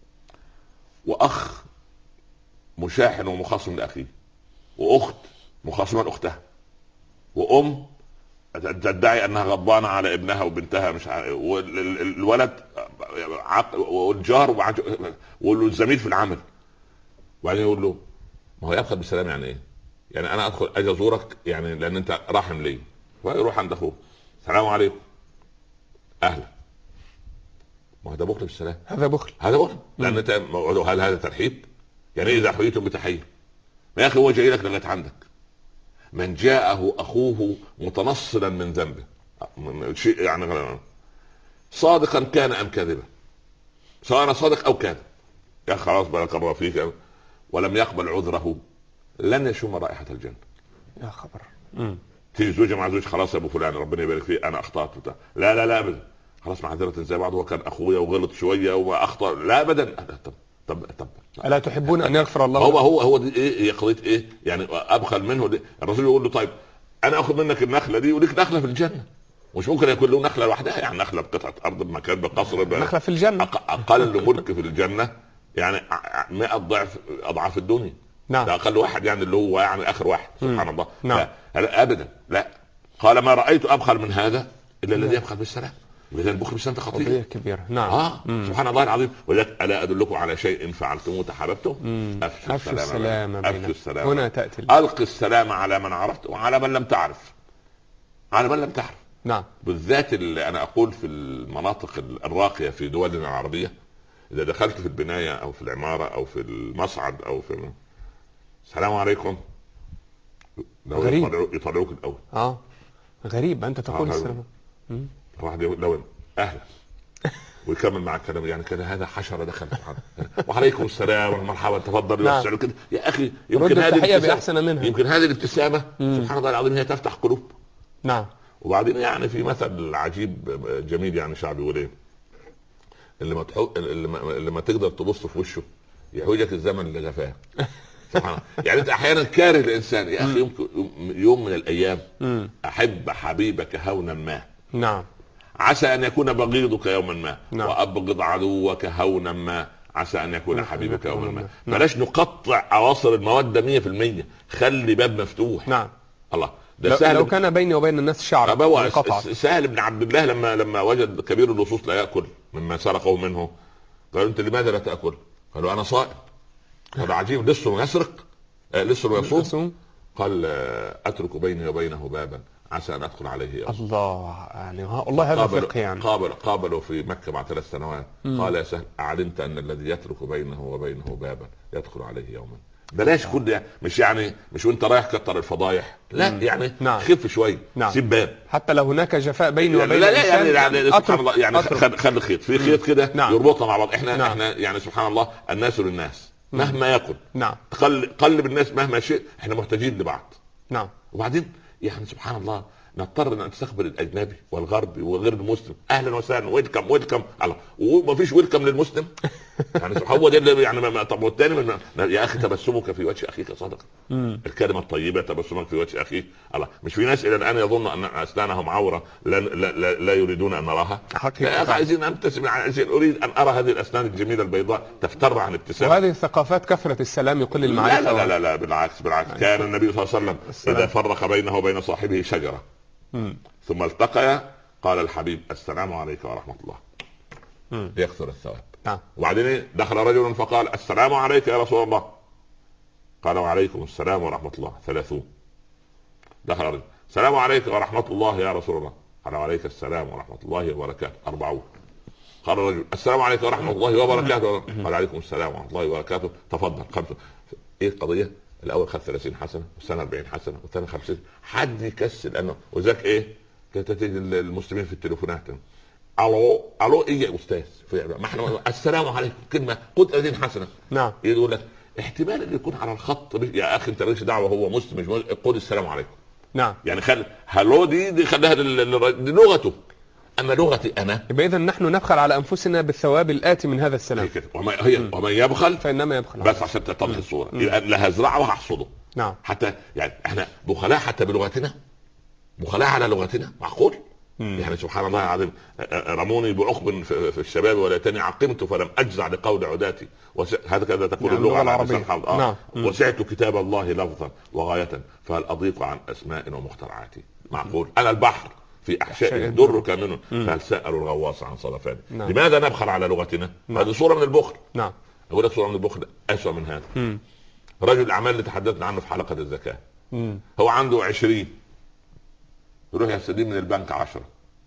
Speaker 2: وأخ مشاحن ومخاصم لأخيه، وأخت مخاصمة لأختها، وأم تدعي انها غضبانه على ابنها وبنتها مش والولد والجار والزميل في العمل، وبعدين يقول له ما هو يبخل بالسلام يعني ايه؟ يعني انا ادخل اجي ازورك يعني لان انت راحم لي، ويروح عند اخوه السلام عليكم اهلا، ما هو ده بخل بالسلام،
Speaker 1: هذا بخل،
Speaker 2: هذا بخل لان انت هل هذا ترحيب؟ يعني اذا حييتم بتحيه يا اخي هو جاي لك لغايه عندك. من جاءه اخوه متنصلا من ذنبه شيء يعني صادقا كان ام كاذبا، سواء صادق او كاذب، يا خلاص بارك الله فيك، ولم يقبل عذره لن يشم رائحه الجنه.
Speaker 1: يا خبر.
Speaker 2: تيجي زوجه مع زوج خلاص يا ابو فلان ربنا يبارك فيه انا اخطات بتاع. لا لا لا ابدا، خلاص معذره زي بعض، هو كان اخويا وغلط شويه واخطا، لا ابدا. طب
Speaker 1: الا تحبون ان يغفر الله؟
Speaker 2: هو دي ايه؟ هي قضيه ايه يعني؟ ابخل منه دي. الرسول يقول له طيب انا اخذ منك النخله دي وليك نخله في الجنه، مش ممكن يكون له نخله لوحدها، يعني نخله بقطعه ارض بمكان بقصر
Speaker 1: نخله في الجنه
Speaker 2: اقل ملك في الجنه يعني 100 ضعف اضعاف الدنيا.
Speaker 1: نعم.
Speaker 2: ده اقل واحد يعني اللي هو يعني اخر واحد. سبحان الله.
Speaker 1: نعم.
Speaker 2: لا ابدا لا. قال ما رايت ابخل من هذا الا الذي يبخل بالسلام. اذا البخل بالسلام خطير
Speaker 1: كبير. نعم.
Speaker 2: سبحان الله العظيم. ولذلك الا ادلكم على شيء فعلتموه تحاببتم؟
Speaker 1: افشوا السلام. هنا تاتي
Speaker 2: القي السلام على من عرفت وعلى من لم تعرف، على من لم تعرف.
Speaker 1: نعم.
Speaker 2: بالذات اللي انا اقول في المناطق الراقيه في دولنا العربيه، اذا دخلت في البنايه او في العماره او في المصعد او في السلام عليكم،
Speaker 1: غريب
Speaker 2: يطلعوك الاول.
Speaker 1: غريب انت تقول السلام.
Speaker 2: واحد يقول لو اهلا ويكمل مع الكلام، يعني كده هذا حشره دخل وعليكم السلام والمرحبا تفضل يوسع كده. يا اخي يمكن هذه
Speaker 1: باحسن منها،
Speaker 2: يمكن هذه الابتسامه سبحان الله العظيم هي تفتح قلوب.
Speaker 1: نعم.
Speaker 2: وبعدين يعني في مثل عجيب جميل يعني شعبي يقول ايه؟ اللي ما تقدر تبص في وشه يحوجك الزمن لغفاه. سبحان الله. يعني انت احيانا كاره الانسان، يا اخي يمكن يوم من الايام احب حبيبك هونا ما.
Speaker 1: نعم.
Speaker 2: عسى ان يكون بغيضك يوما ما.
Speaker 1: نعم.
Speaker 2: وابغض عدوك هونا ما عسى ان يكون حبيبك يوما ما. بلاش نقطع اواصر الموده 100%، خلي باب مفتوح.
Speaker 1: نعم.
Speaker 2: الله
Speaker 1: لو كان بيني وبين الناس شعر
Speaker 2: سهل بن عبد الله لما وجد كبير اللصوص لا ياكل مما سرقه منه، قال انت لماذا لا تاكل؟ قالوا انا صائم. هذا عجيب، لسه يسرق لسه يصوم. قال اترك بيني وبينه بابا عسى ان ادخل عليه يوم.
Speaker 1: الله يعني والله هذا فقه يعني.
Speaker 2: قابلوا في مكه بعد 3 سنوات. قال يا سهل اعلمت ان الذي يترك بينه وبينه بابا يدخل عليه يوما. بلاش كل يعني مش وانت رايح كتر الفضايح، لا يعني خف شويه. سيب باب
Speaker 1: حتى لو هناك جفاء بيني وبين
Speaker 2: لا يعني سبحان الله يعني خلي خيط في خيط كده يربطنا مع بعض. احنا يعني سبحان الله الناس للناس مهما يكن. قلب الناس مهما شئ، احنا محتاجين لبعض.
Speaker 1: نعم.
Speaker 2: وبعدين يعني سبحان الله نضطر ان نستقبل الاجنبي والغربي وغير المسلم اهلا وسهلا ويلكم الله، وما فيش ويلكم للمسلم. يعني هو ده اللي يعني طب والثاني يا اخي تبسمك في وجه اخيك صدقه. الكلمه الطيبه تبسمك في وجه اخيك. الله مش في ناس الى الان يظن ان اسنانهم عوره لا يريدون ان نراها. عايزين ابتسم، اريد ان ارى هذه الاسنان الجميله البيضاء تفتر عن ابتسام.
Speaker 1: وهذه الثقافات كثره السلام يقل المعرفه.
Speaker 2: لا بالعكس كان النبي صلى الله عليه وسلم اذا فرق بينه وبين صاحبه شجره ثم التقيا قال الحبيب السلام عليك ورحمه الله يكثر الثواب. وبعدين دخل رجل فقال السلام عليك يا رسول الله، قال وعليكم السلام ورحمه الله 30. دخل رجل السلام عليك ورحمه الله يا رسول الله، قال وعليك السلام ورحمه الله وبركاته 40. قال الرجل السلام عليكم ورحمه الله وبركاته، قال عليكم السلام ورحمه الله وبركاته تفضل 5. ايه القضيه؟ الاول خد 30 حسنه والثاني 40 حسنه والثاني 50. حد يكسل انه وذاك ايه؟ كانت تيجي المسلمين في التليفونات الو ايه يا استاذ؟ ما احنا السلام عليكم كلمه خد 30 حسنه.
Speaker 1: نعم.
Speaker 2: يقول لك احتمال اللي يكون على الخط يا اخي انت مالكش دعوه هو مسلم مش مسلم، خد السلام عليكم.
Speaker 1: نعم.
Speaker 2: يعني خلي هلو دي خليها دي لغته، اما لغتي انا.
Speaker 1: يبقى اذا نحن نبخل على انفسنا بالثواب الاتي من هذا السلام.
Speaker 2: ومن يبخل
Speaker 1: فانما يبخل
Speaker 2: بس عشان تتضح الصوره. لا هزرعه وهحصده.
Speaker 1: نعم.
Speaker 2: حتى يعني احنا بخلاء حتى بلغتنا، بخلاء على لغتنا معقول. يعني سبحان الله العظيم رموني بعقب في الشباب وليتني عقمت فلم اجزع لقول عداتي هكذا تقول اللغه العربيه. وسعت كتاب الله لفظا وغايه فهل اضيق عن اسماء ومخترعات. معقول انا البحر في احشائه درك منه، فهل سالوا الغواص عن صدفانه؟
Speaker 1: نعم.
Speaker 2: لماذا نبخل على لغتنا؟
Speaker 1: نعم.
Speaker 2: هذه صوره من البخل.
Speaker 1: نعم.
Speaker 2: اقول لك صوره من البخل اسوء من هذا. رجل الاعمال اللي تحدثنا عنه في حلقه الزكاه، هو عنده 20 يروح يستلم من البنك 10.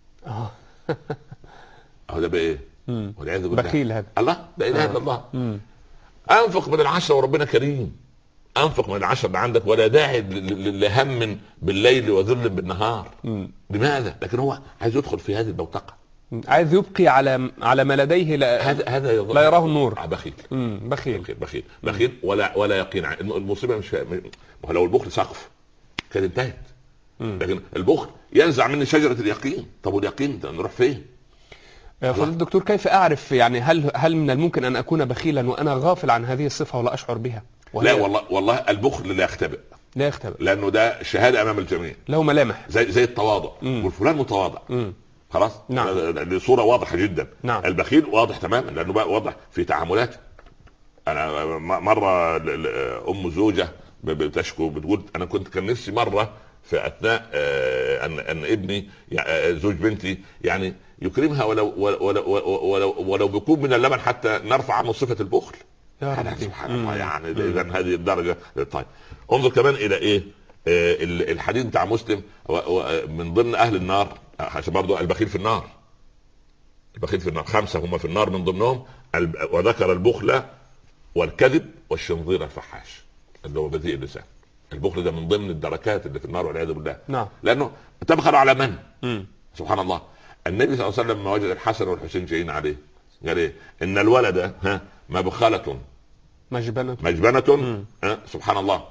Speaker 2: اهو ده بقى ايه؟ والعياذ بالله
Speaker 1: بخيل هذا.
Speaker 2: الله، لا اله الا الله. انفق من ال10 وربنا كريم، انفق من ال10 اللي عندك، ولا داعي لهم بالليل وذل بالنهار. لماذا؟ لكن هو عايز يدخل في هذه البوتقه،
Speaker 1: عايز يبقي على ما لديه،
Speaker 2: هذا
Speaker 1: لا يراه النور.
Speaker 2: بخيل.
Speaker 1: بخيل
Speaker 2: ولا يقين. المصيبه مش لو البخل سقف كان انتهت، لكن البخل ينزع مني شجره اليقين. طب واليقين نروح فين؟
Speaker 1: فضيلة الدكتور، كيف اعرف يعني هل من الممكن ان اكون بخيلا وانا غافل عن هذه الصفه ولا اشعر بها؟
Speaker 2: لا والله البخل لا يختبئ، لانه ده شهاده امام الجميع،
Speaker 1: له ملامح
Speaker 2: زي التواضع. والفلان متواضع خلاص.
Speaker 1: نعم.
Speaker 2: دي صوره واضحه جدا. نعم. البخيل واضح تماما لانه بقى واضح في تعاملاته. انا مره ام زوجه بتشكو بتقول انا كان نفسي مره في اثناء ان ابني زوج بنتي يعني يكرمها ولو بكوب من اللبن حتى نرفع عنه صفه البخل.
Speaker 1: يا رب.
Speaker 2: سبحان الله. يعني اذا هذه الدرجه. طيب انظر كمان الى ايه الحديث بتاع مسلم من ضمن اهل النار، عشان برضو البخيل في النار. 5 هم في النار من ضمنهم، وذكر البخل والكذب والشنظير الفحاش اللي هو بذيء اللسان. البخل ده من ضمن الدركات اللي في النار والعياذ بالله.
Speaker 1: نعم.
Speaker 2: لانه تبخل على من؟ سبحان الله. النبي صلى الله عليه وسلم لما وجد الحسن والحسين جايين عليه قال ايه؟ ان الولد مبخلة مجبنة. سبحان الله.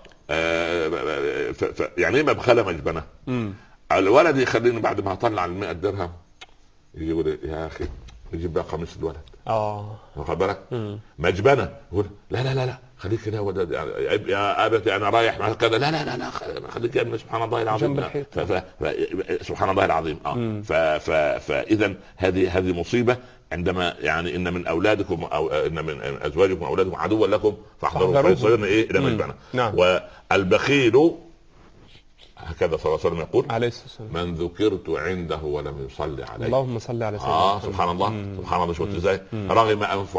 Speaker 2: يعني ايه مبخلة مجبنة؟ الولد يخليني بعد ما اطلع 100 درهم يجي يقول يا اخي يجيب بقى قميص الولد. واخد بالك؟ مجبنة يقول لا خليك كده يا ابتي انا رايح مع كذا. لا خليك يا ابني. سبحان الله العظيم. سبحان الله العظيم. فاذا هذه مصيبه عندما يعني ان من اولادكم او ان من ازواجكم واولادكم عدوا لكم فاحذروه فيصيرن ايه الى مجبنة.
Speaker 1: نعم.
Speaker 2: والبخيل هكذا صلى الله عليه وسلم يقول
Speaker 1: عليه الصلاة والسلام
Speaker 2: من ذكرت عنده ولم يصلي عليه.
Speaker 1: اللهم صل على سيدنا
Speaker 2: سبحان الله. سبحان الله. شفت ازاي؟ رغم انف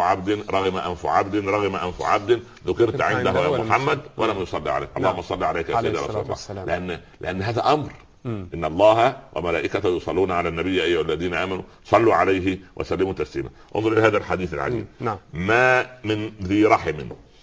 Speaker 2: عبد ذكرت عنده يا محمد ولم يصلي عليه. اللهم صل عليك يا سيدنا رسول الله. لان هذا امر. ان الله وملائكته يصلون على النبي ايها الذين امنوا صلوا عليه وسلموا تسليما. انظر الى هذا الحديث العجيب. ما من ذي رحم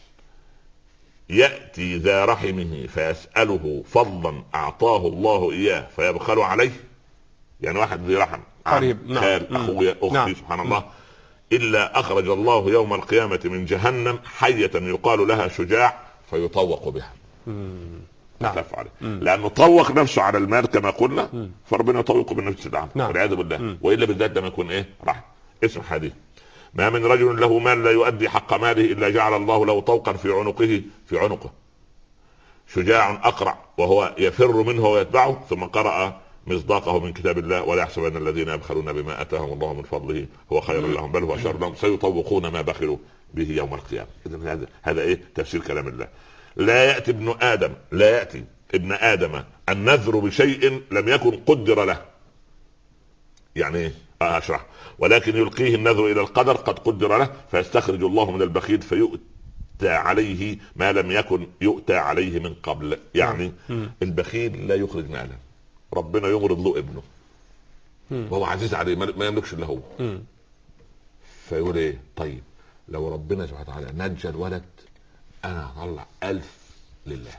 Speaker 2: يأتي ذا رحمه فيسأله فضلا أعطاه الله إياه فيبخل عليه. يعني واحد ذي رحم
Speaker 1: قريب،
Speaker 2: خال أخويا أختي، سبحان الله، إلا أخرج الله يوم القيامة من جهنم حية يقال لها شجاع فيطوق بها. عليه. لأنه طوق نفسه على المال كما قلنا، فربنا يطوقه بالنفس العام والعياذ بالله. وإلا بالذات لما يكون إيه رحم. اسم حديث: ما من رجل له مال لا يؤدي حق ماله إلا جعل الله له طوقا في عنقه شجاع أقرع وهو يفر منه ويتبعه. ثم قرأ مصداقه من كتاب الله: ولا يحسبن الذين يبخلون بما آتاهم الله من فضله هو خير لهم بل هو شر لهم سيطوقون ما بخلوا به يوم القيامة. إذن هذا إيه تفسير كلام الله. لا يأتي ابن آدم النذر بشيء لم يكن قدر له. يعني إيه؟ أشرح. ولكن يلقيه النذر إلى القدر قد قدر له فيستخرج الله من البخيل فيؤتى عليه ما لم يكن يؤتى عليه من قبل. يعني البخيل لا يخرج مالا، ربنا يغرض له ابنه وهو عزيز عليه ما يملكش الا هو. فيقول ايه؟ طيب لو ربنا سبحانه وتعالى نجى الولد انا هطلع 1000 لله.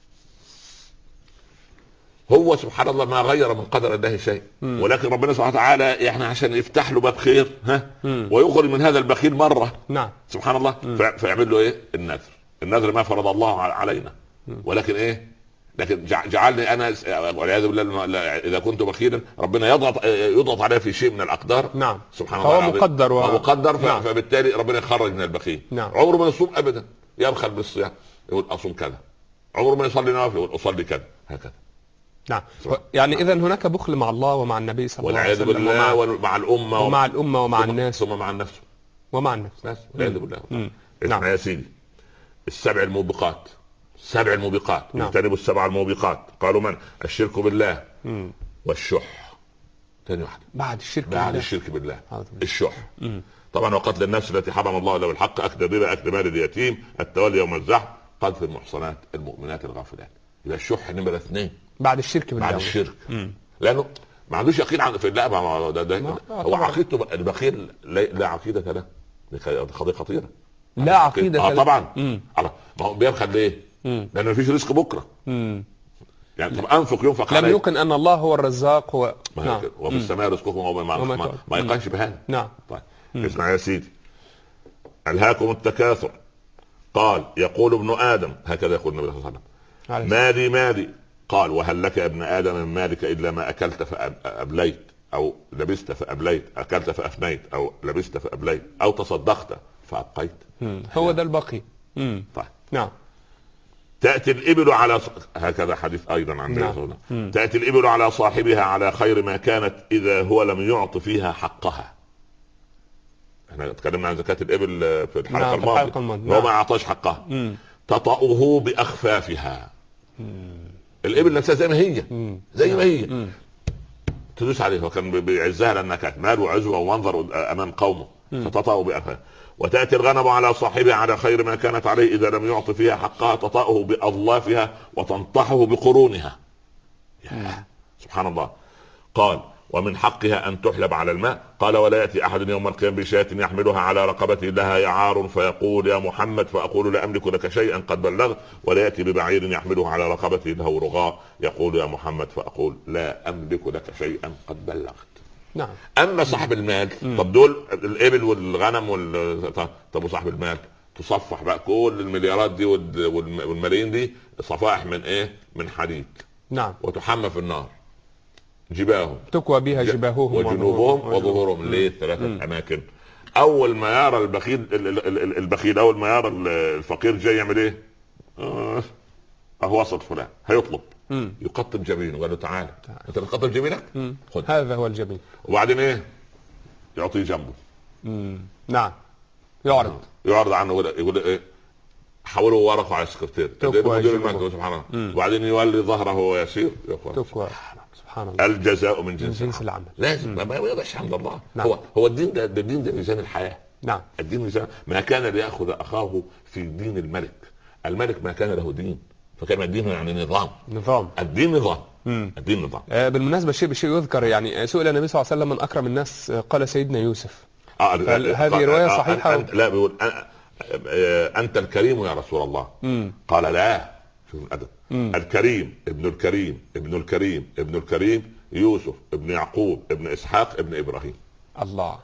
Speaker 2: هو سبحان الله ما غير من قدر الله شيء. ولكن ربنا سبحانه وتعالى احنا عشان يفتح له باب خير ويخرج من هذا البخيل مره.
Speaker 1: نعم.
Speaker 2: سبحان الله. فيعمل له ايه؟ النذر ما فرض الله علينا. ولكن ايه؟ لكن جعلني انا والعياذ بالله اذا كنت بخيلا ربنا يضغط عليه في شيء من الاقدار.
Speaker 1: نعم.
Speaker 2: سبحان الله.
Speaker 1: هو مقدر
Speaker 2: نعم. فبالتالي ربنا يخرج من البخيل.
Speaker 1: نعم.
Speaker 2: عمره ما يصوم ابدا، يبخل بالصيام يقول اصوم كذا. عمره ما يصلي نوافل يقول اصلي كذا. هكذا.
Speaker 1: نعم. يعني اذا هناك بخل مع الله ومع النبي صلى الله عليه وسلم
Speaker 2: والعياذ بالله ومع الامه
Speaker 1: ومع الناس
Speaker 2: ثم مع النفس والعياذ بالله.
Speaker 1: نعم
Speaker 2: يا سيدي السبع الموبقات
Speaker 1: نعم.
Speaker 2: يجتنبوا السبع الموبقات. قالوا من؟ الشرك بالله والشح ثاني واحده
Speaker 1: بعد الشرك
Speaker 2: بعد
Speaker 1: بالله.
Speaker 2: الشرك بالله الشح. طبعا وقتل النفس التي حرم الله الا بالحق، اكل الربا، اكل مال اليتيم، التولي يوم الزحف، قذف المحصنات المؤمنات الغافلات. يبقى الشح نمره 2
Speaker 1: بعد الشرك بالله.
Speaker 2: بعد الشرك. لانه ما عندوش يقين عن في الله. هو عقيدته البخيل لا عقيده له. قضيه خطيره.
Speaker 1: لا عقيده
Speaker 2: طبعا. ما هو بيبخل ليه؟ لانه مفيش رزق بكره. يعني طب انفق ينفق عليه.
Speaker 1: لم يكن ان الله هو الرزاق
Speaker 2: نعم. وفي السماء رزقكم ما يقنش بهذا.
Speaker 1: نعم.
Speaker 2: طيب اسمع يا سيدي، الهاكم التكاثر. قال يقول ابن ادم، هكذا يقول النبي صلى الله عليه وسلم، مالي مالي. قال وهل لك يا ابن ادم من مالك الا ما اكلت فابليت او لبست فابليت، اكلت فافنيت او لبست فابليت او تصدقت فابقيت.
Speaker 1: هو ده البقي.
Speaker 2: طيب.
Speaker 1: نعم.
Speaker 2: تأتي الإبل على هكذا حديث أيضا عن نعم. تأتي الإبل على صاحبها على خير ما كانت إذا هو لم يعط فيها حقها. احنا تكلمنا عن زكاة الإبل في الحلقة الماضية. هو ما أعطاش حقها. تطأه بأخفافها. الإبل نفسها زي ما هي. زي ما هي. تدوس عليه، وكان بيعزها لأنها كانت مال وعزوة ومنظر أمام قومه. فتطأه بأخفافها. وتأتي الغنم على صاحبها على خير ما كانت عليه إذا لم يعط فيها حقها، تطأه بأظلافها وتنطحه بقرونها. سبحان الله. قال ومن حقها أن تحلب على الماء. قال ولا يأتي أحد يوم القيامة بشاة يحملها على رقبته لها يعار فيقول يا محمد، فأقول لا أملك لك شيئا قد بلغت. ولا يأتي ببعير يحملها على رقبته له رغاء يقول يا محمد، فأقول لا أملك لك شيئا قد بلغت.
Speaker 1: نعم.
Speaker 2: اما صاحب المال، طب دول الابل والغنم طب وصاحب المال تصفح بقى كل المليارات دي والملايين دي صفائح من ايه؟ من حديد.
Speaker 1: نعم.
Speaker 2: وتحمى في النار جباههم،
Speaker 1: تكوى بها جباههم
Speaker 2: وجنوبهم وظهورهم. ليه؟ 3 اماكن. اول ما يرى البخيل اول ما يرى الفقير جاي يعمل ايه؟ اهو وسط فلان هيطلب، يقطب جبينه وقال له تعال انت بتقطب جبينك،
Speaker 1: خذ هذا هو الجبين.
Speaker 2: وبعدين ايه؟ يعطيه جنبه.
Speaker 1: نعم. يعرض
Speaker 2: عنه يقول ايه؟ حوله ورقه على السكرتير مدير المكتب سبحان الله. وبعدين يولي ظهره ويسير
Speaker 1: تكوى. سبحان الله.
Speaker 2: الجزاء من جنس
Speaker 1: العمل.
Speaker 2: لازم ما يقدرش الحمد لله. نعم. هو الدين ده الدين ده ميزان الحياه.
Speaker 1: نعم.
Speaker 2: الدين ميزان. ما كان ليأخذ اخاه في دين الملك ما كان له دين، فكان الدين يعني نظام. الدين نظام. الدين نظام.
Speaker 1: بالمناسبه شيء يذكر، يعني سئل النبي صلى الله عليه وسلم من اكرم الناس، قال سيدنا يوسف. هذه روايه صحيحه.
Speaker 2: لا بيقول انت الكريم يا رسول الله. قال لا. شوف الادب. الكريم ابن الكريم ابن الكريم ابن الكريم يوسف ابن يعقوب ابن اسحاق ابن ابراهيم.
Speaker 1: الله.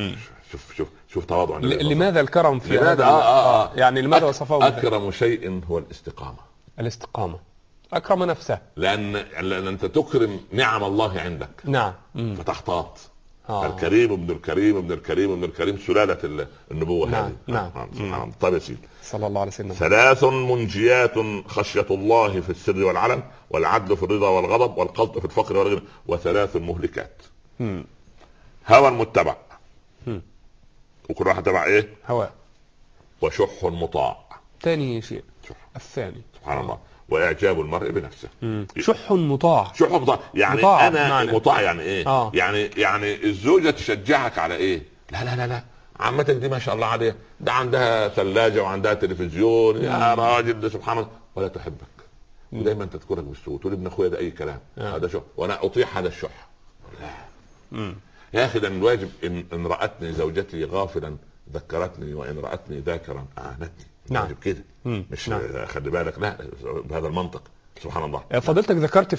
Speaker 2: شوف تواضع.
Speaker 1: لماذا الكرم في هذا؟ يعني لماذا وصفه؟
Speaker 2: اكرم شيء هو
Speaker 1: الاستقامه. اكرم نفسه،
Speaker 2: لان انت تكرم نعم الله عندك.
Speaker 1: نعم.
Speaker 2: فتحتاط. الكريم ابن الكريم ابن الكريم ابن الكريم سلالة النبوة.
Speaker 1: نعم.
Speaker 2: هذه. نعم. طيب يا سيدي.
Speaker 1: صلى الله عليه وسلم.
Speaker 2: 3 منجيات: خشية الله في السر والعلن، والعدل في الرضا والغضب، والقصد في الفقر والغنى. 3 مهلكات: هوى متبع، وكل واحد تبع ايه؟
Speaker 1: هوى.
Speaker 2: وشح مطاع.
Speaker 1: ثاني شيء الثاني.
Speaker 2: سبحان الله. واعجاب المرء بنفسه.
Speaker 1: شح مطاع.
Speaker 2: يعني انا معنى. مطاع يعني ايه؟ يعني الزوجه تشجعك على ايه؟ لا عمتك دي ما شاء الله عليها، ده عندها ثلاجه وعندها تلفزيون، يا راجل ده سبحان الله، ولا تحبك ودايما تذكرك بالسوء، تقول ابن اخويا ده اي كلام. هذا شح، وانا اطيع هذا الشح. لا يا اخي، ده الواجب ان رأتني زوجتي غافلا ذكرتني، وان رأتني ذاكرا اعانتني.
Speaker 1: نعم
Speaker 2: كده. مش خلي بالك، لا بهذا المنطق. سبحان الله.
Speaker 1: فضلتك ذكرت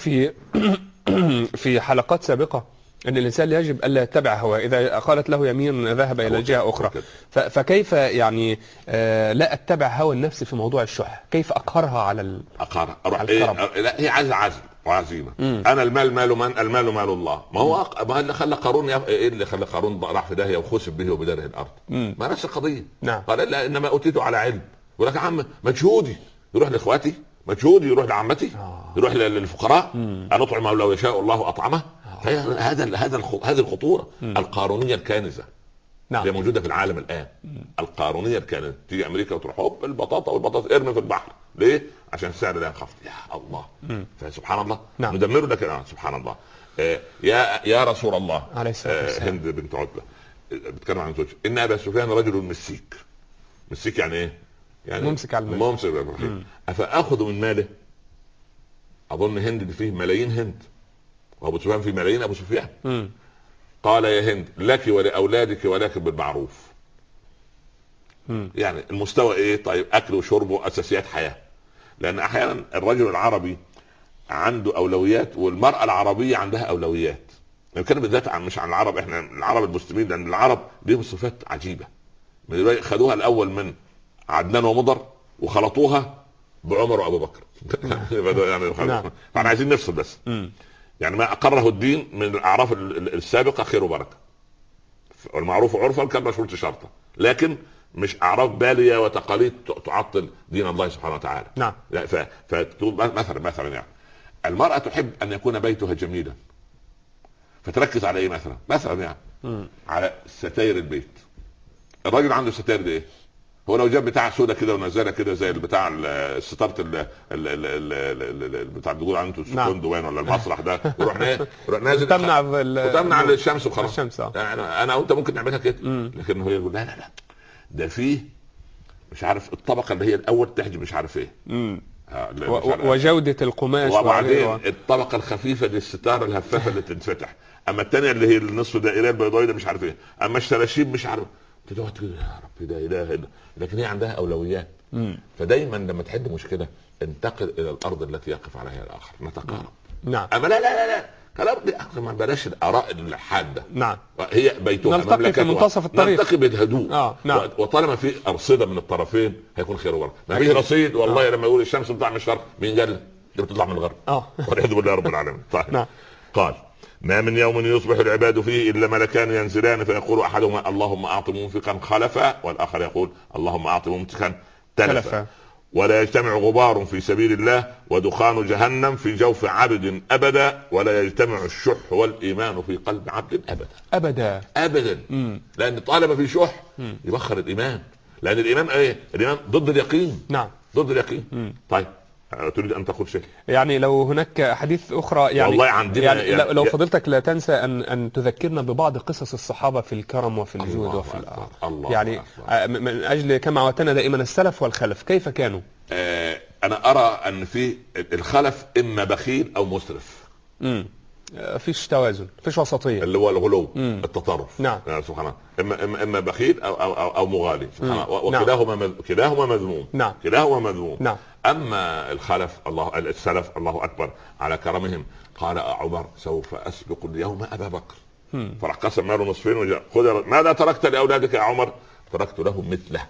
Speaker 1: في حلقات سابقة ان الانسان يجب الا يتبع هواه، اذا قالت له يمين ذهب الى جهة اخرى. فكيف يعني لا اتبع هوى النفس في موضوع الشح؟ كيف اقهرها على
Speaker 2: الكرم؟ لا، هي عزم وعزيمه. انا المال مال من؟ المال مال الله. ما اللي خلى قارون ايه اللي خلى قارون راح في داهيه وخسف به وبداره الارض؟ ما نفس القضيه.
Speaker 1: نعم.
Speaker 2: قال لا، انما اوتيته على علم. ولك يا عم مجهودي يروح لاخواتي، مجهودي يروح لعمتي، يروح للفقراء. ان اطعم لو يشاء الله اطعمه. هذه الخطوره القارونيه الكانزه.
Speaker 1: نعم.
Speaker 2: هي موجوده في العالم الان. القارونيه الكانزه. تيجي امريكا وتروح هوب البطاطا والبطاطا ارمي في البحر. ليه؟ عشان السعر لا ينخفض. يا الله. فسبحان الله.
Speaker 1: نعم.
Speaker 2: ندمره لكن سبحان الله. يا رسول الله،
Speaker 1: عليه الصلاة والسلام.
Speaker 2: هند بنت عتبة بتتكلم عن زوجها، ان ابا سفيان رجل مسيك. مسيك يعني ايه؟ يعني
Speaker 1: ممسك على المال.
Speaker 2: ممسك. افاخذ من ماله؟ اظن هند اللي فيه ملايين هند، وابو سفيان فيه ملايين ابو سفيان. قال يا هند لك ولاولادك ولكن بالمعروف. يعني المستوى ايه؟ طيب اكل وشرب واساسيات حياه. لان احيانا الرجل العربي عنده اولويات والمراه العربيه عندها اولويات. كان بالذات مش عن العرب، احنا العرب المسلمين، لان العرب ليهم صفات عجيبه. خدوها الاول من عدنان ومضر وخلطوها بعمر وابو بكر. يعني فاحنا عايزين نفصل بس. يعني ما اقره الدين من الاعراف السابقه خير وبركه، والمعروف عرفا كان مشروط شرطا، لكن مش اعراف باليه وتقاليد تعطل دين الله سبحانه وتعالى.
Speaker 1: نعم.
Speaker 2: مثلا يعني المراه تحب ان يكون بيتها جميلا، فتركز على ايه؟ مثلا يعني على ستاير البيت. الراجل عنده ستاير دي ايه؟ هو لو جاب بتاع سودا كده ونزلها كده زي بتاع ستاره بتاع بيقول عنده السكون دوين ولا المسرح ده، ويروح نازل وتمنع الشمس وخلاص. يعني انا وانت ممكن نعملها كده، لكن هو يقول لا ده فيه مش عارف الطبقه اللي هي الاول تحجب مش عارف ايه،
Speaker 1: وجوده القماش،
Speaker 2: وبعدين الطبقه الخفيفه دي الستاره الهفافه اللي تنفتح، اما الثانيه اللي هي النصف دائريه البيضاء ده مش عارف ايه، اما الشراشيب مش عارف. تقعد تقول يا رب ده اله الا، لكن هي عندها اولويات. فدايما لما تحد مشكله انتقل الى الارض التي يقف عليها الاخر، نتقارب.
Speaker 1: نعم.
Speaker 2: اما لا كلام ما بلاش الاراء الحاده.
Speaker 1: نعم.
Speaker 2: هي بيتها
Speaker 1: نلتقي في منتصف الطريق،
Speaker 2: نلتقي بهدوء.
Speaker 1: نعم.
Speaker 2: وطالما في ارصده من الطرفين هيكون خير وبركه. ما فيش رصيد والله. لما يقول الشمس بتطلع من الشرق، مين قال دي بتطلع من الغرب؟ والعياذ بالله رب العالمين. طيب.
Speaker 1: نعم.
Speaker 2: قال ما من يوم يصبح العباد فيه الا ملكان ينزلان فيقول احدهما اللهم اعط منفقا خلفا، والاخر يقول اللهم اعط ممسكا تلفا. ولا يجتمع غبار في سبيل الله ودخان جهنم في جوف عبد ابدا، ولا يجتمع الشح والايمان في قلب عبد ابدا. لان طالما في شح يبخر الايمان، لان الايمان ايه؟ الايمان ضد اليقين.
Speaker 1: نعم.
Speaker 2: ضد اليقين. طيب تريد ان تقول شيء؟
Speaker 1: يعني لو هناك حديث اخرى يعني
Speaker 2: والله عندنا
Speaker 1: يعني لو فضلتك لا تنسى ان تذكرنا ببعض قصص الصحابه في الكرم وفي الجود وفي يعني من اجل كما عودتنا دائما السلف والخلف كيف كانوا؟
Speaker 2: انا ارى ان في الخلف اما بخيل او مسرف.
Speaker 1: فيش توازن، فيش وسطيه،
Speaker 2: اللي هو الغلو، التطرف.
Speaker 1: نعم.
Speaker 2: يعني سبحان الله، اما بخيل او مغالي. سبحان الله. وكلاهما مذموم.
Speaker 1: نعم.
Speaker 2: كلاهما مذموم.
Speaker 1: نعم.
Speaker 2: اما السلف الله اكبر على كرمهم. قال عمر سوف اسبق اليوم ابا بكر. فراح قسم ماله نصفين وجاء خذ ماذا تركت لاولادك يا عمر؟ تركت لهم مثله.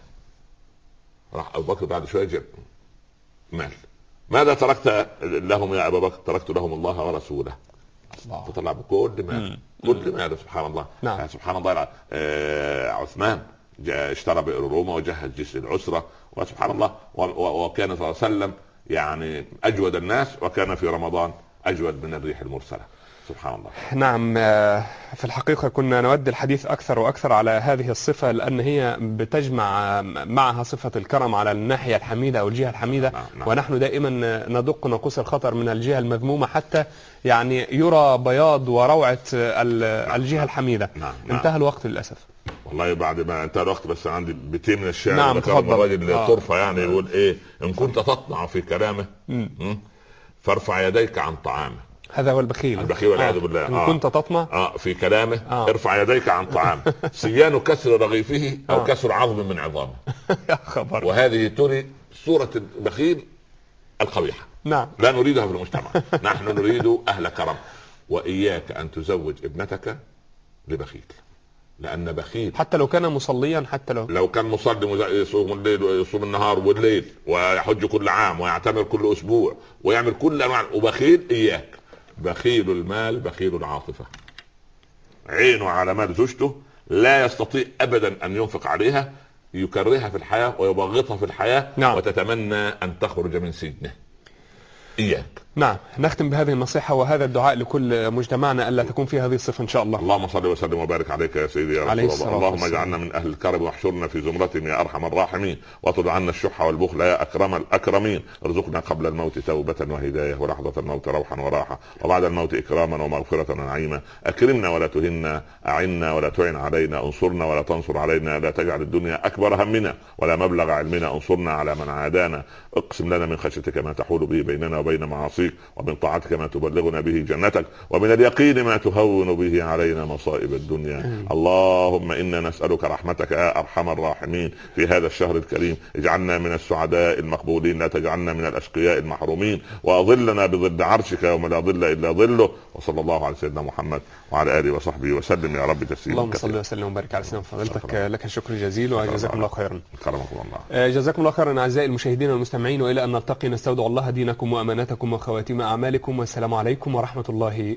Speaker 2: راح ابو بكر بعد شويه جاب مال. ماذا تركت لهم يا ابا بكر؟ تركت لهم الله ورسوله. تطلع بكل مال، كل مال. سبحان الله.
Speaker 1: نعم.
Speaker 2: سبحان الله. عثمان اشترى بئر روما وجهز جيش العسرة، وسبحان الله. وكان صلى الله عليه وسلم يعني اجود الناس، وكان في رمضان اجود من الريح المرسله. سبحان الله.
Speaker 1: نعم. في الحقيقة كنا نود الحديث أكثر وأكثر على هذه الصفة، لأن هي بتجمع معها صفة الكرم على الناحية الحميدة أو الجهة الحميدة.
Speaker 2: نعم.
Speaker 1: ونحن دائما ندق ناقوس الخطر من الجهة المذمومة حتى يعني يرى بياض وروعة الجهة الحميدة.
Speaker 2: نعم.
Speaker 1: انتهى الوقت للأسف.
Speaker 2: والله بعد ما انتهى الوقت بس عندي بيتين من الشعر.
Speaker 1: نعم. تفضل.
Speaker 2: الراجل طرفة يعني يقول ايه؟ ان كنت تطمع في كلامه فارفع يديك عن طعامه.
Speaker 1: هذا هو البخيل.
Speaker 2: البخيل والعياذ بالله.
Speaker 1: إن كنت تطمع
Speaker 2: في كلامه ارفع يديك عن طعامه. سيان كسر رغيفه او كسر عظم من عظامه.
Speaker 1: يا خبر.
Speaker 2: وهذه تري صورة البخيل القبيحة.
Speaker 1: نعم.
Speaker 2: لا نريدها في المجتمع. نحن نريد اهل كرم. واياك ان تزوج ابنتك لبخيل، لان بخيل
Speaker 1: حتى لو كان مصليا، حتى
Speaker 2: لو كان مصلي يصوم الليل ويصوم النهار والليل ويحج كل عام ويعتمر كل اسبوع ويعمل كل انواع، وبخيل اياك. بخيل المال بخيل العاطفة. عينه على مال زوجته، لا يستطيع ابدا ان ينفق عليها، يكرهها في الحياة ويبغضها في الحياة.
Speaker 1: نعم.
Speaker 2: وتتمنى ان تخرج من سجنه. اياك.
Speaker 1: نعم، نختم بهذه النصيحة وهذا الدعاء لكل مجتمعنا ألا تكون فيه هذه الصفة إن شاء الله.
Speaker 2: اللهم صل وسلم وبارك عليك يا سيدي يا رسول الله. اللهم اجعلنا من أهل الكرم واحشرنا في زمرتهم يا أرحم الراحمين، واطرد عنا الشح والبخل يا أكرم الأكرمين. ارزقنا قبل الموت توبة وهداية، ولحظة الموت روحا وراحة، وبعد الموت إكراما ومغفرة ونعيما. أكرمنا ولا تهنا، أعنا ولا تعن علينا، انصرنا ولا تنصر علينا، لا تجعل الدنيا أكبر همنا ولا مبلغ علمنا، انصرنا على من عادانا. اقسم لنا من خشيتك ما تحول به بيننا وبين معاصيك، ومن طاعتك ما تبلغنا به جنتك، ومن اليقين ما تهون به علينا مصائب الدنيا. اللهم إنا نسألك رحمتك يا أرحم الراحمين في هذا الشهر الكريم. اجعلنا من السعداء المقبولين، لا تجعلنا من الأشقياء المحرومين، وأظلنا بظل عرشك يوم لا ظل إلا ظله. وصلى الله على سيدنا محمد وعلى آله وصحبه وسلم يا رب تسليما.
Speaker 1: اللهم صل وسلم وبارك على سيدنا فضيلتك. لك الشكر الجزيل وجزاكم الله خيرا.
Speaker 2: كرمكم الله.
Speaker 1: جزاكم الله خيرا أعزائي المشاهدين والمستمعين، وإلى أن نلتقي نستودع الله دينكم وأماناتكم وخواتيم أعمالكم، والسلام عليكم ورحمة الله